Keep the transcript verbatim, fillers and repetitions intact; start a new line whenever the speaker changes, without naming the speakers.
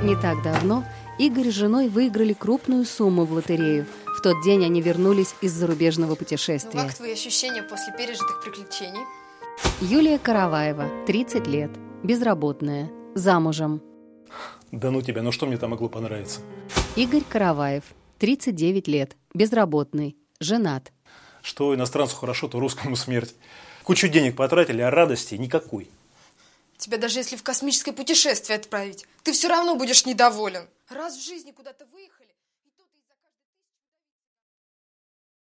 Не так давно Игорь с женой выиграли крупную сумму в лотерею. В тот день они вернулись из зарубежного путешествия.
Ну, как твои ощущения после пережитых приключений?
Юлия Караваева, тридцать лет, безработная, замужем.
Да ну тебя, ну что мне там могло понравиться?
Игорь Караваев, тридцать девять лет, безработный, женат.
Что иностранцу хорошо, то русскому смерть. Кучу денег потратили, а радости никакой.
Тебя даже если в космическое путешествие отправить, ты все равно будешь недоволен. Раз в жизни куда-то выехали...